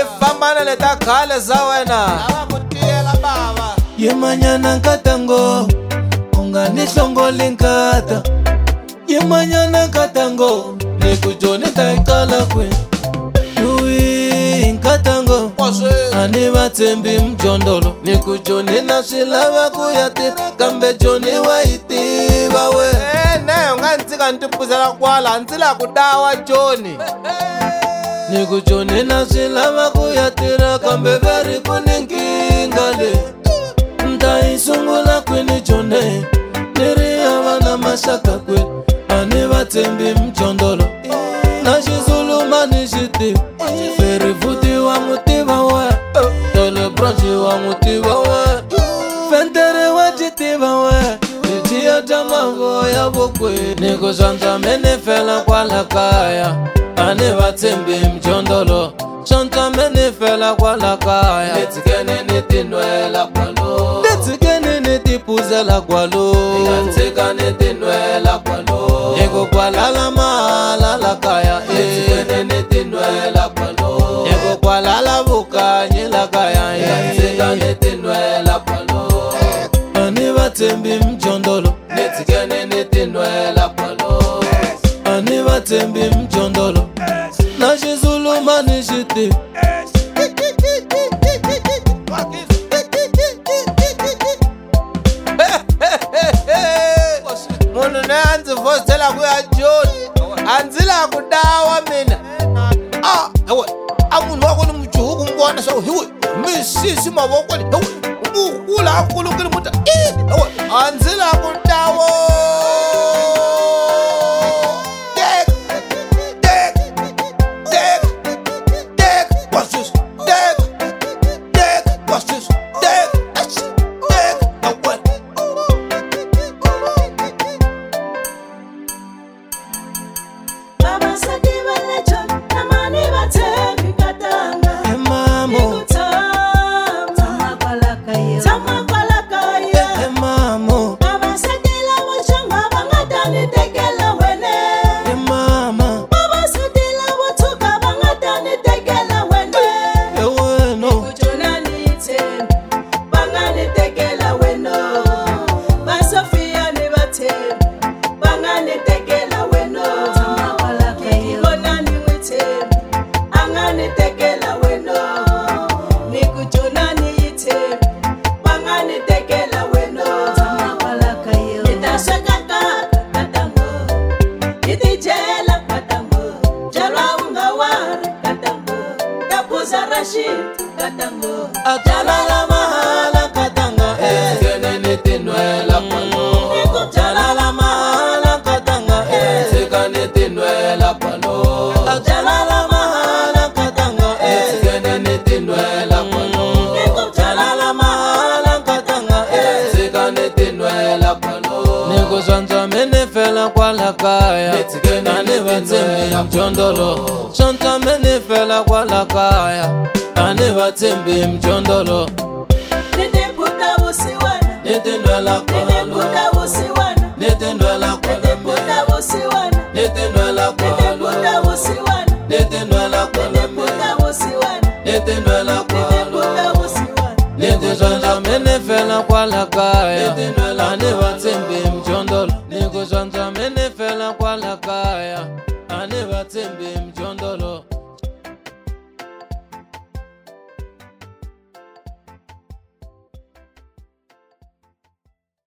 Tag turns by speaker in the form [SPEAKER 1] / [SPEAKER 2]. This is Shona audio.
[SPEAKER 1] fambana le ta khale za wena
[SPEAKER 2] Yemanyana nkatango ungani hlongole nkata Yemanyana nkatango nikujone taikala kwe Yui nkatango ani vatsembi mjondolo nikujone na swilava kuyatira kambe joni wa itiva we
[SPEAKER 1] nayo nga ntsika ntipuzela kwala ntsila ku dawa Joni
[SPEAKER 2] nikujone na swilava kuyatira kambe veri kuninkinga le Ntaisungula kwini jone niri avana mashaka kwe ani vatsembi mjondolo na xizuluma ni xiti feri futi wa mutiva we tole branchi wa mutiva we fentere wa jitiva we jiya jamavo ya vokwe niko xantswa mene fela kwala kaya ani vatsembi mjondolo xantswa mene fela kwala kaya letsikene ni tinwela kwalo letsikene ni tipuzela kwalo ntsika ni tinwela kwalo niko kwalala mahala la kaya letsikene ni tinwela kwalo niko kwalala vukanyi la kaya ntsika ni tinwela kwalo ani vatsembi mjondolo letsikene ni tinwela kwalo ani vatsembi mjondolo na xizuluma ni xiti
[SPEAKER 1] munhu ne a ndzi vhosela ku ya Joni a ndzi la ku dawa mina hewe a munhu wa kona mujuhuku mi vona swa hewe misisi mavokweni hewe mukula a kulukile muta hewe a ndzi la ku dawa
[SPEAKER 2] Jalala mahala katanga Letsikene ni tinwela kwalo Jalala mahala katanga Letsikene ni tinwela kwalo Jalala mahala katanga Letsikene ni tinwela kwalo Jalala mahala katanga Letsikene ni tinwela kwalo Niko xantswa mene fela kwala kaya Letsikene ni vatsembi mjondolo xantswa mene fela kwala kaya ani vatsembi mjondolo
[SPEAKER 3] Nitipunda vusiwana
[SPEAKER 2] Nitindwela kwalo
[SPEAKER 3] Nitipunda vusiwana
[SPEAKER 2] Nitindwela kwalo
[SPEAKER 3] Nitipunda vusiwana
[SPEAKER 2] Nitindwela kwalo
[SPEAKER 3] Nitipunda vusiwana
[SPEAKER 2] Nitindwela kwalo
[SPEAKER 3] Nitipunda vusiwana
[SPEAKER 2] Nitindwela kwalo
[SPEAKER 3] Nitipunda vusiwana
[SPEAKER 2] Nitixantswa mene fela kwala kaya ani vatsembi mjondolo Niko xantswa mene fela kwala kaya ani vatsembi mjondolo